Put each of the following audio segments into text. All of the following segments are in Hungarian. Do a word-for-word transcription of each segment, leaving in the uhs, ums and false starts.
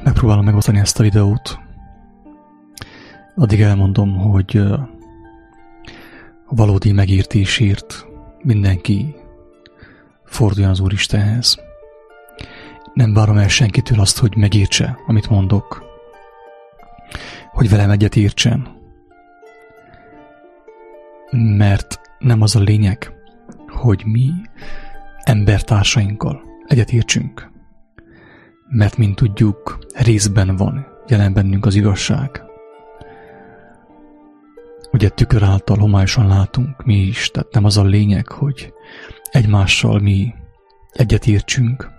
megpróbálom megosztani ezt a videót. Addig elmondom, hogy a valódi megértésért mindenki forduljon az Úristenhez. Nem várom el senkitől azt, hogy megértse, amit mondok. Hogy velem egyet értsen. Mert nem az a lényeg, hogy mi embertársainkkal egyet értsünk. Mert mint tudjuk, részben van jelen bennünk az igazság. Ugye tükör által homályosan látunk mi is, tehát nem az a lényeg, hogy egymással mi egyet értsünk,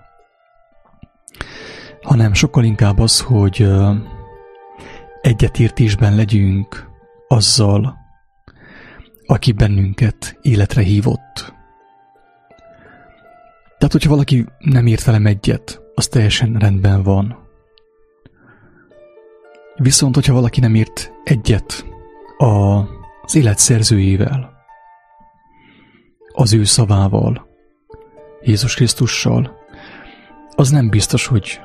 hanem sokkal inkább az, hogy egyetértésben legyünk azzal, aki bennünket életre hívott. Tehát, hogyha valaki nem ért velem egyet, az teljesen rendben van. Viszont, hogyha valaki nem ért egyet az élet szerzőjével, az ő szavával, Jézus Krisztussal, az nem biztos, hogy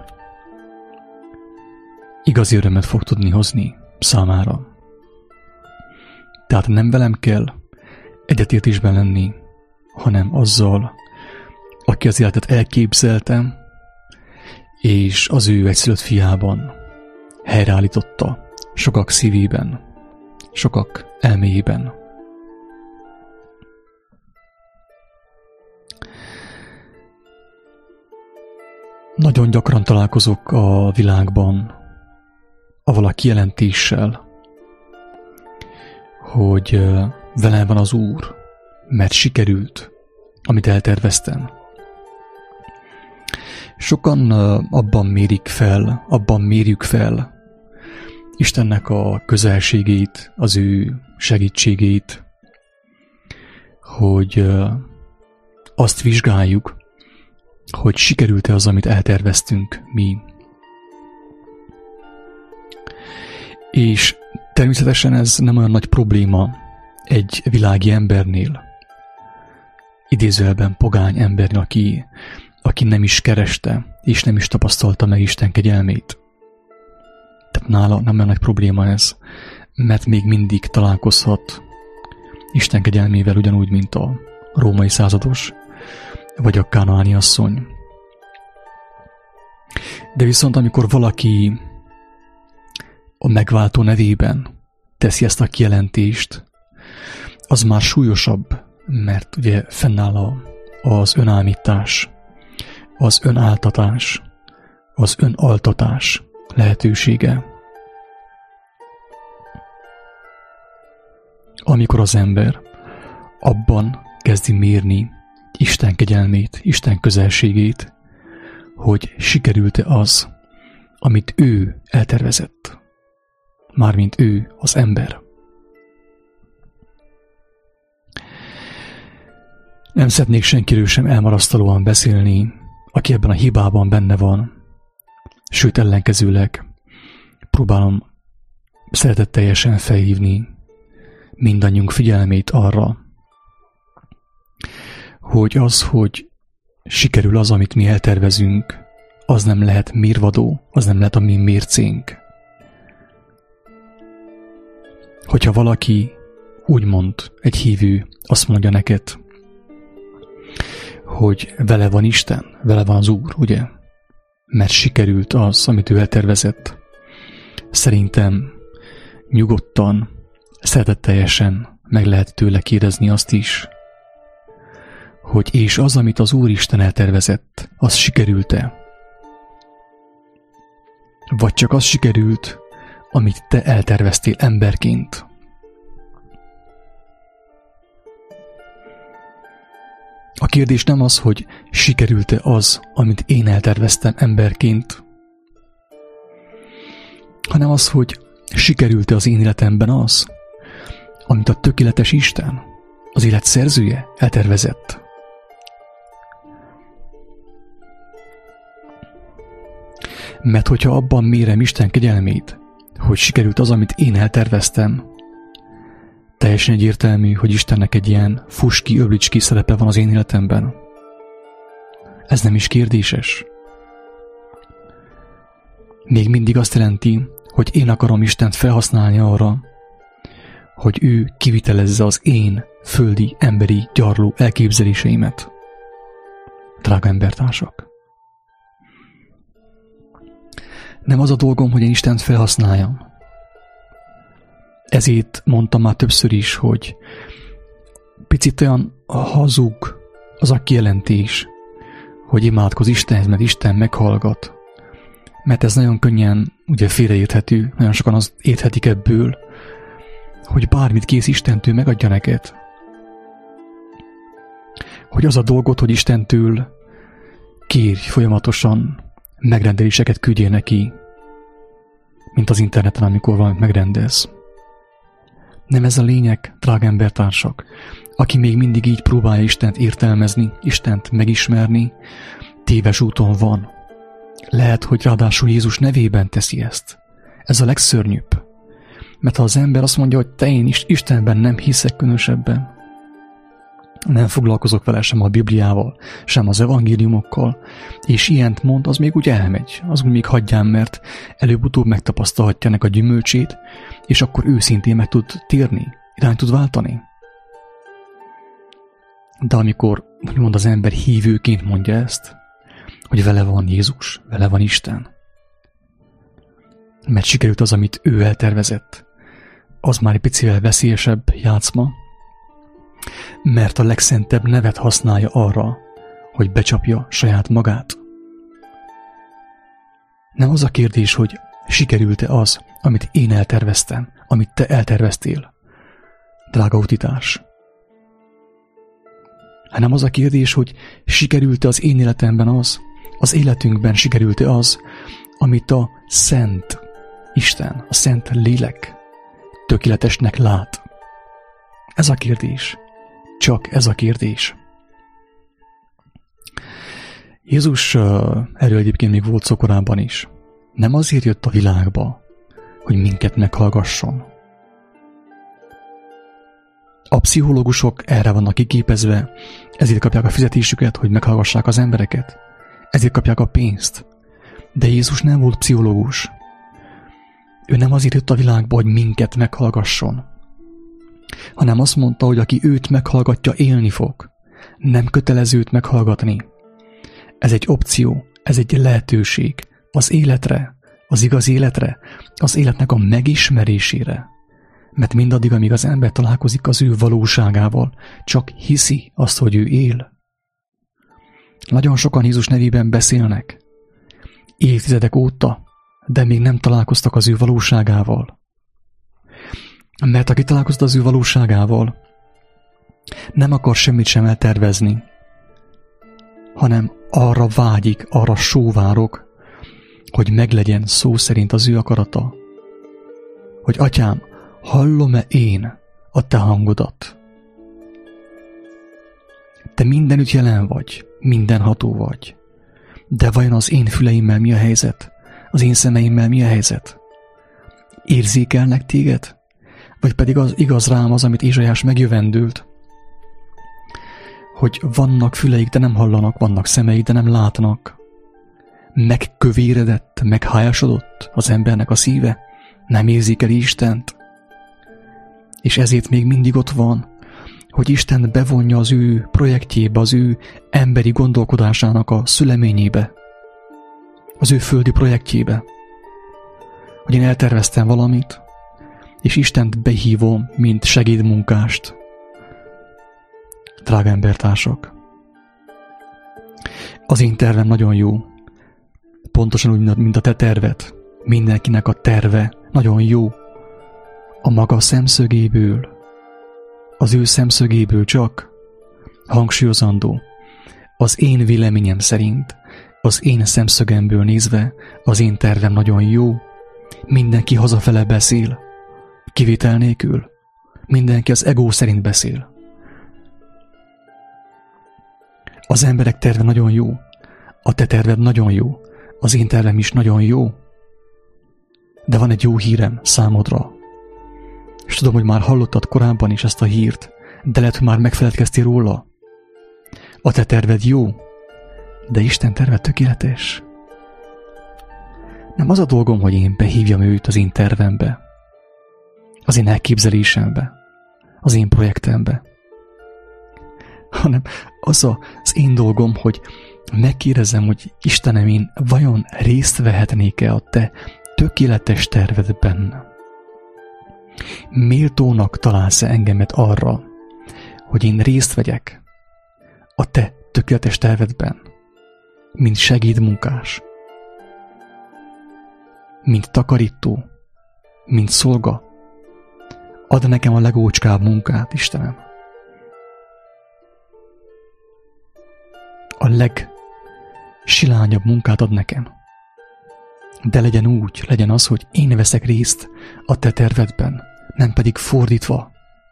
igazi örömet fog tudni hozni számára. Tehát nem velem kell egyetértésben lenni, hanem azzal, aki az életet elképzelte, és az ő egyszülött fiában helyreállította sokak szívében, sokak elméjében. Nagyon gyakran találkozok a világban avval a kijelentéssel, hogy velem van az Úr, mert sikerült, amit elterveztem. Sokan abban mérik fel, abban mérjük fel Istennek a közelségét, az ő segítségét, hogy azt vizsgáljuk, hogy sikerült-e az, amit elterveztünk mi. És természetesen ez nem olyan nagy probléma egy világi embernél, idézőjelben pogány embernél, aki, aki nem is kereste, és nem is tapasztalta meg Isten kegyelmét. Tehát nála nem olyan nagy probléma ez, mert még mindig találkozhat Isten kegyelmével ugyanúgy, mint a római százados, vagy a kánaáni asszony. De viszont amikor valaki a megváltó nevében teszi ezt a kijelentést, az már súlyosabb, mert ugye fennáll az önállítás, az önáltatás, az önaltatás lehetősége. Amikor az ember abban kezdi mérni Isten kegyelmét, Isten közelségét, hogy sikerült-e az, amit ő eltervezett. Mármint ő, az ember. Nem szeretnék senkiről sem elmarasztalóan beszélni, aki ebben a hibában benne van, sőt ellenkezőleg próbálom szeretetteljesen felhívni mindannyiunk figyelmét arra, hogy az, hogy sikerül az, amit mi eltervezünk, az nem lehet mérvadó, az nem lehet a mi mércénk. Hogyha valaki úgymond egy hívő azt mondja neked, hogy vele van Isten, vele van az Úr, ugye? Mert sikerült az, amit ő eltervezett. Szerintem nyugodtan, szeretetteljesen meg lehet tőle kérdezni azt is, hogy és az, amit az Úristen eltervezett, az sikerült-e? Vagy csak az sikerült, amit te elterveztél emberként? A kérdés nem az, hogy sikerült-e az, amit én elterveztem emberként, hanem az, hogy sikerült-e az én életemben az, amit a tökéletes Isten, az élet szerzője eltervezett. Mert hogyha abban mérem Isten kegyelmét, hogy sikerült az, amit én elterveztem, teljesen egyértelmű, hogy Istennek egy ilyen fuski, öblicski szerepe van az én életemben. Ez nem is kérdéses. még mindig azt jelenti, hogy én akarom Istent felhasználni arra, hogy ő kivitelezze az én földi, emberi, gyarló elképzeléseimet. Drága embertársak! Nem az a dolgom, hogy én Istent felhasználjam. Ezért mondtam már többször is, hogy picit olyan hazug az a kijelentés, hogy imádkozz Istenhez, mert Isten meghallgat. Mert ez nagyon könnyen ugye félreérthető, nagyon sokan azt érthetik ebből, hogy bármit kész Istentől megadja neked. Hogy az a dolgot, hogy Istentől kérj folyamatosan megrendeléseket küldjél neki, mint az interneten, amikor valamit megrendelsz. Nem ez a lényeg, drága embertársak. Aki még mindig így próbálja Istent értelmezni, Istent megismerni, téves úton van. Lehet, hogy ráadásul Jézus nevében teszi ezt. Ez a legszörnyűbb. Mert ha az ember azt mondja, hogy te én is Istenben nem hiszek különösebben, nem foglalkozok vele sem a Bibliával, sem az evangéliumokkal, és ilyent mond, az még úgy elmegy, az úgy még hagyján, mert előbb-utóbb megtapasztalhatja ennek a gyümölcsét, és akkor őszintén meg tud térni, irány tud váltani. De amikor úgymond az ember hívőként mondja ezt, hogy vele van Jézus, vele van Isten, mert sikerült az, amit ő eltervezett, az már egy picivel veszélyesebb játszma, mert a legszentebb nevet használja arra, hogy becsapja saját magát. Nem az a kérdés, hogy sikerült-e az, amit én elterveztem, amit te elterveztél, drága utitárs. Hanem az a kérdés, hogy sikerült-e az én életemben az, az életünkben sikerült-e az, amit a Szent Isten, a Szent Lélek tökéletesnek lát. Ez a kérdés. Csak ez a kérdés. Jézus erről egyébként még volt szó korábban is. Nem azért jött a világba, hogy minket meghallgasson. A pszichológusok erre vannak kiképezve, ezért kapják a fizetésüket, hogy meghallgassák az embereket. Ezért kapják a pénzt. De Jézus nem volt pszichológus. Ő nem azért jött a világba, hogy minket meghallgasson, hanem azt mondta, hogy aki őt meghallgatja, élni fog. Nem kötelező őt meghallgatni. Ez egy opció, ez egy lehetőség az életre, az igaz életre, az életnek a megismerésére. Mert mindaddig, amíg az ember találkozik az ő valóságával, csak hiszi azt, hogy ő él. Nagyon sokan Jézus nevében beszélnek, évtizedek óta, de még nem találkoztak az ő valóságával. Mert aki találkozott az ő valóságával, nem akar semmit sem eltervezni, hanem arra vágyik, arra sóvárok, hogy meglegyen szó szerint az ő akarata. Hogy atyám, hallom-e én a te hangodat? Te mindenütt jelen vagy, mindenható vagy. De vajon az én füleimmel mi a helyzet? Az én szemeimmel mi a helyzet? Érzékelnek téged? Vagy pedig az igaz rám az, amit Ézsaiás megjövendült, hogy vannak füleik, de nem hallanak, vannak szemeik, de nem látnak. Megkövéredett, meghájasodott az embernek a szíve, nem érzékeli Istent. És ezért még mindig ott van, hogy Isten bevonja az ő projektjébe, az ő emberi gondolkodásának a szüleményébe, az ő földi projektjébe. Hogy én elterveztem valamit, és Istent behívom, mint segédmunkást. Drága embertársak! Az én tervem nagyon jó. Pontosan úgy, mint a te terved. Mindenkinek a terve nagyon jó. A maga szemszögéből, az ő szemszögéből csak, hangsúlyozandó, az én véleményem szerint, az én szemszögemből nézve, az én tervem nagyon jó. Mindenki hazafele beszél, kivétel nélkül. Mindenki az ego szerint beszél. Az emberek terve nagyon jó, a te terved nagyon jó, az én tervem is nagyon jó. De van egy jó hírem számodra. És tudom, hogy már hallottad korábban is ezt a hírt, de lehet, hogy már megfeledkeztél róla. A te terved jó, de Isten terve tökéletes. Nem az a dolgom, hogy én behívjam őt az én tervembe, az én elképzelésembe, az én projektembe, hanem az a, az én dolgom, hogy megkérdezem, hogy Istenem, én vajon részt vehetnék-e a te tökéletes tervedben? Méltónak találsz-e engemet arra, hogy én részt vegyek a te tökéletes tervedben, mint segédmunkás, mint takarító, mint szolga? Add nekem a legócskább munkát, Istenem. A legsilányabb munkát ad nekem. De legyen úgy, legyen az, hogy én veszek részt a te tervedben, nem pedig fordítva.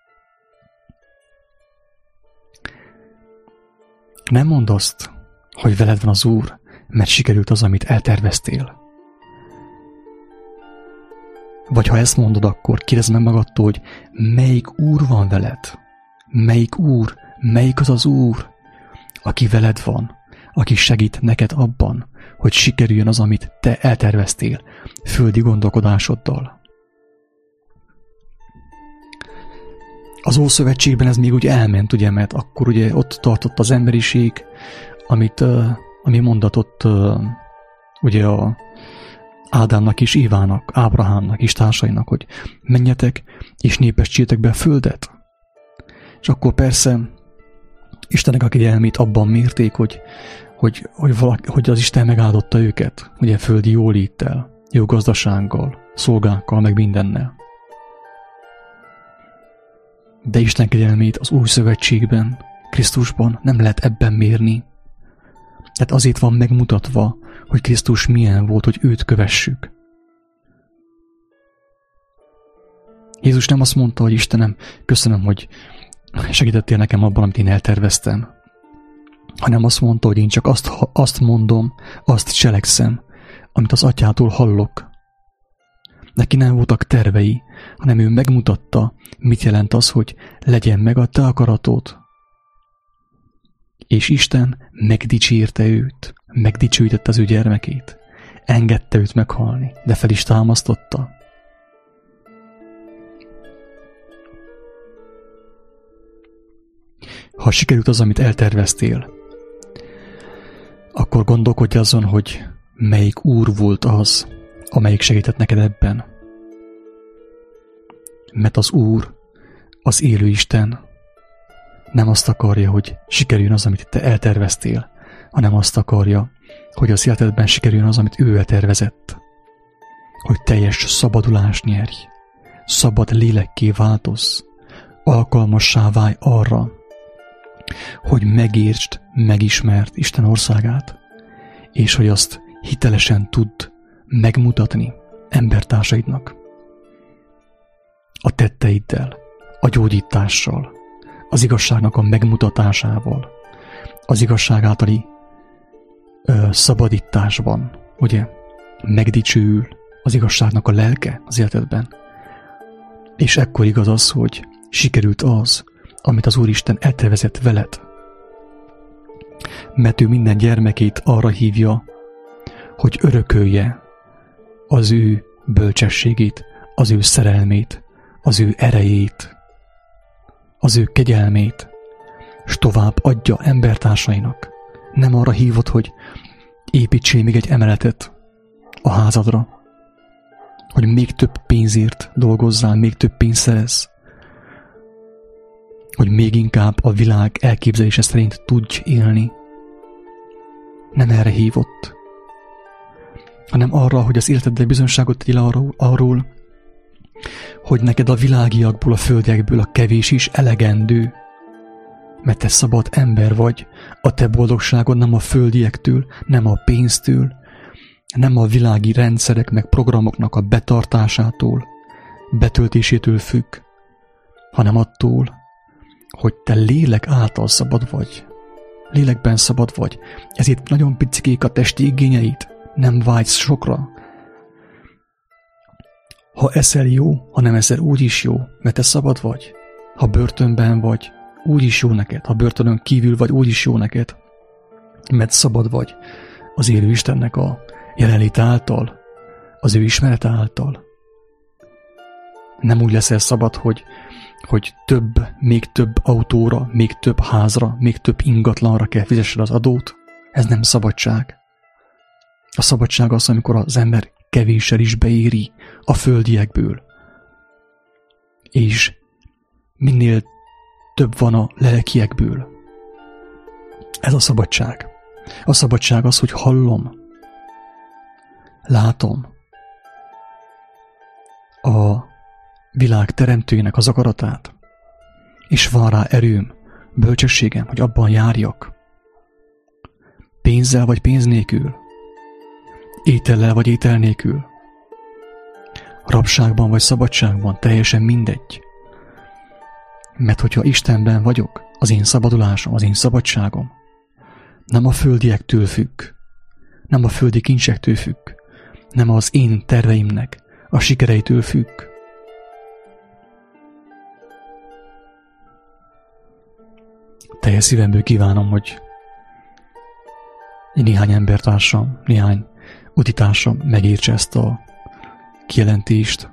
Nem mondd azt, hogy veled van az Úr, mert sikerült az, amit elterveztél. Vagy ha ezt mondod, akkor kérdezd meg magadtól, hogy melyik Úr van veled? Melyik Úr? Melyik az az Úr, aki veled van, aki segít neked abban, hogy sikerüljön az, amit te elterveztél földi gondolkodásoddal. Az Ószövetségben ez még úgy elment, ugye, mert akkor ugye ott tartott az emberiség, amit, uh, ami mondatott uh, ugye a Ádámnak és Évának, Ábrahámnak és társainak, hogy menjetek és népesítsétek be a földet. És akkor persze Istennek a kegyelmét abban mérték, hogy, hogy, hogy, valaki, hogy az Isten megáldotta őket, ugye földi jóléttel, jó gazdasággal, szolgákkal, meg mindennel. De Isten kegyelmét az új szövetségben, Krisztusban nem lehet ebben mérni. Tehát azért van megmutatva, hogy Krisztus milyen volt, hogy őt kövessük. Jézus nem azt mondta, hogy Istenem, köszönöm, hogy segítettél nekem abban, amit én elterveztem, hanem azt mondta, hogy én csak azt, azt mondom, azt cselekszem, amit az atyától hallok. Neki nem voltak tervei, hanem ő megmutatta, mit jelent az, hogy legyen meg a te akaratod. És Isten megdicsérte őt, megdicsőítette az ő gyermekét, engedte őt meghalni, de fel is támasztotta. Ha sikerült az, amit elterveztél, akkor gondolkodj azon, hogy melyik Úr volt az, amelyik segített neked ebben. Mert az Úr, az élő Isten nem azt akarja, hogy sikerüljön az, amit te elterveztél, hanem azt akarja, hogy az életedben sikerüljön az, amit ő eltervezett. Hogy teljes szabadulást nyerj, szabad lélekké változz, alkalmassá válj arra, hogy megértsd, megismerd Isten országát, és hogy azt hitelesen tudd megmutatni embertársaidnak. A tetteiddel, a gyógyítással, az igazságnak a megmutatásával, az igazság általi ö, szabadításban, ugye, megdicsőül az igazságnak a lelke az életedben. És ekkor igaz az, hogy sikerült az, amit az Úristen eltervezett veled. Mert ő minden gyermekét arra hívja, hogy örökölje az ő bölcsességét, az ő szerelmét, az ő erejét, az ő kegyelmét, s tovább adja embertársainak. Nem arra hívod, hogy építsél még egy emeletet a házadra, hogy még több pénzért dolgozzál, még több pénzt szerez, hogy még inkább a világ elképzelése szerint tudj élni. Nem erre hívott, hanem arra, hogy az életeddel bizonyságot tegyél arról, arról, hogy neked a világiakból, a földiekből a kevés is elegendő, mert te szabad ember vagy, a te boldogságod nem a földiektől, nem a pénztől, nem a világi rendszerek meg programoknak a betartásától, betöltésétől függ, hanem attól, hogy te lélek által szabad vagy. Lélekben szabad vagy, ezért nagyon picikék a testi igényeid, nem vágysz sokra. Ha eszel jó, ha nem eszel, úgy is jó, mert te szabad vagy. Ha börtönben vagy, úgy is jó neked. Ha börtönön kívül vagy, úgy is jó neked, mert szabad vagy az élő Istennek a jelenlét által, az ő ismerete által. Nem úgy leszel szabad, hogy, hogy több, még több autóra, még több házra, még több ingatlanra kell fizessed az adót. Ez nem szabadság. A szabadság az, amikor az ember kevéssel is beéri a földiekből. És minél több van a lelkiekből. Ez a szabadság. A szabadság az, hogy hallom, látom a világ teremtőjének az akaratát, és van rá erőm, bölcsességem, hogy abban járjak. Pénzzel vagy pénz nélkül, étellel vagy étel nélkül, rabságban vagy szabadságban, teljesen mindegy. Mert hogyha Istenben vagyok, az én szabadulásom, az én szabadságom nem a földiektől függ, nem a földi kincsektől függ, nem az én terveimnek a sikereitől függ. Teljes szívemből kívánom, hogy néhány embertársam, néhány utitársam megértse ezt a kijelentést.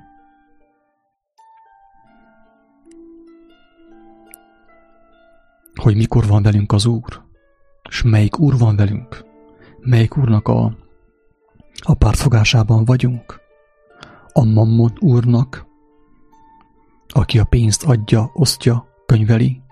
Hogy mikor van velünk az Úr, és melyik Úr van velünk, melyik Úrnak a, a pártfogásában vagyunk. A Mammon Úrnak, aki a pénzt adja, osztja, könyveli,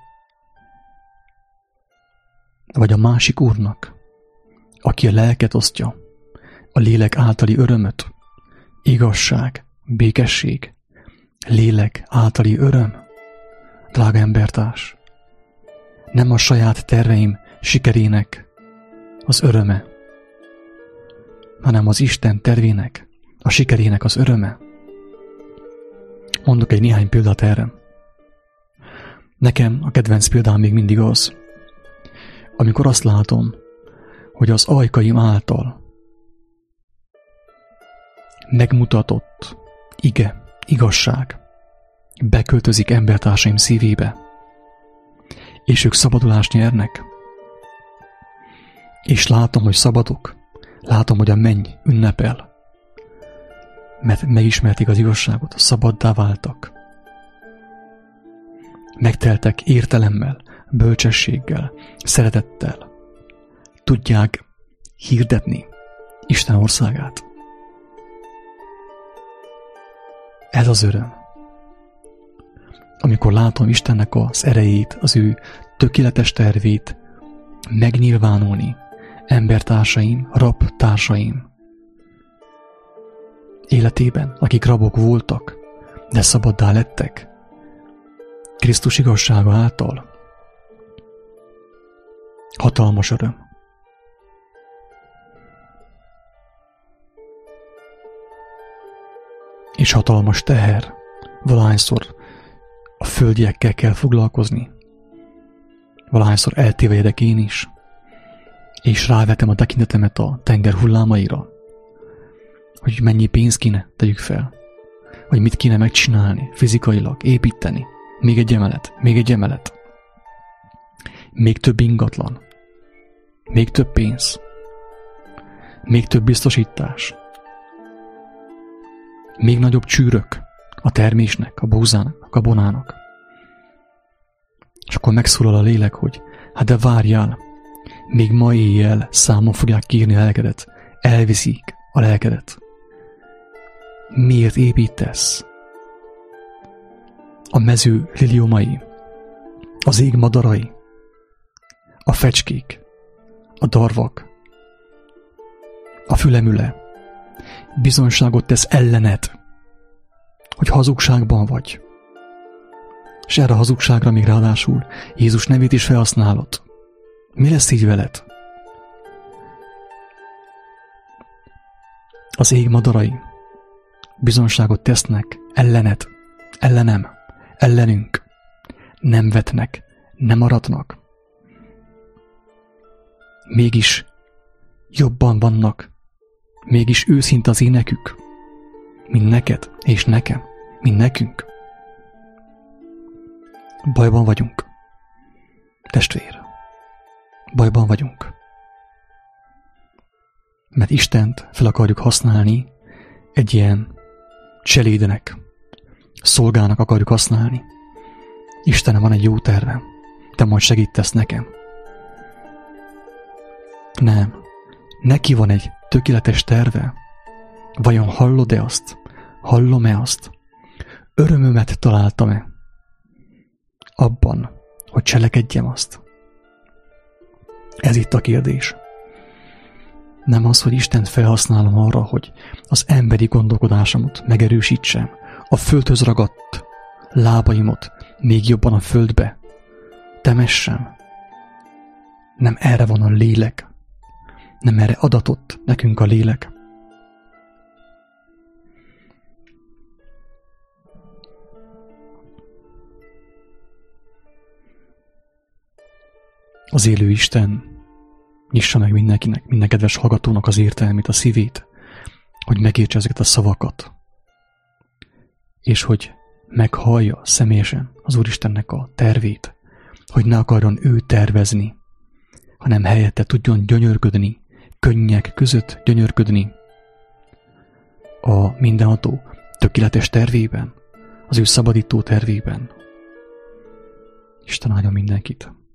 vagy a másik Úrnak, aki a lelket osztja, a lélek általi örömöt, igazság, békesség, lélek általi öröm. Drága embertárs, nem a saját terveim sikerének az öröme, hanem az Isten tervének, a sikerének az öröme. Mondok egy néhány példát erre. Nekem a kedvenc példám még mindig az, amikor azt látom, hogy az ajkaim által megmutatott ige, igazság beköltözik embertársaim szívébe, és ők szabadulást nyernek. És látom, hogy szabadok, látom, hogy a menny ünnepel, mert megismerték az igazságot, szabaddá váltak. Megteltek értelemmel, bölcsességgel, szeretettel. Tudják hirdetni Isten országát. Ez az öröm. Amikor látom Istennek az erejét, az ő tökéletes tervét megnyilvánulni embertársaim, rabtársaim életében, akik rabok voltak, de szabaddá lettek Krisztus igazsága által. Hatalmas öröm. És hatalmas teher, valahányszor a földiekkel kell foglalkozni. Valahányszor eltévejedek én is, és rávetem a tekintetemet a tenger hullámaira, hogy mennyi pénzt kéne tegyük fel, vagy mit kéne megcsinálni, fizikailag, építeni, még egy emelet, még egy emelet, még több ingatlan, még több pénz, még több biztosítás, még nagyobb csűrök a termésnek, a búzának, a gabonának. És akkor megszólal a lélek, hogy hát de várjál, még ma éjjel számon fogják kérni a lelkedet, elviszik a lelkedet. Miért építesz? A mező liliomai, az ég madarai, a fecskék, a darvak, a fülemüle bizonyságot tesz ellened, hogy hazugságban vagy. És erre a hazugságra még ráadásul Jézus nevét is felhasználod. Mi lesz így veled? Az ég madarai bizonyságot tesznek ellened, ellenem, ellenünk. Nem vetnek, nem aratnak. Mégis jobban vannak, mégis őszinte az énekük, mint neked és nekem, mint nekünk. Bajban vagyunk, testvér. Bajban vagyunk. Mert Istent fel akarjuk használni egy ilyen cselédnek, szolgának akarjuk használni. Istenem, van egy jó tervem, te majd segítesz nekem. Nem, neki van egy tökéletes terve. Vajon hallod-e azt? Hallom-e azt? Örömömet találtam-e abban, hogy cselekedjem azt? Ez itt a kérdés. Nem az, hogy Istent felhasználom arra, hogy az emberi gondolkodásomat megerősítsem, a földhöz ragadt lábaimot még jobban a földbe temessem. Nem erre van a lélek. Nem erre adatott nekünk a lélek. Az élő Isten nyissa meg mindenkinek, minden kedves hallgatónak az értelmét, a szívét, hogy megértse ezeket a szavakat, és hogy meghallja személyesen az Úristennek a tervét, hogy ne akarjon ő tervezni, hanem helyette tudjon gyönyörködni, könnyek között gyönyörködni a mindenható tökéletes tervében, az ő szabadító tervében. Isten áldja mindenkit!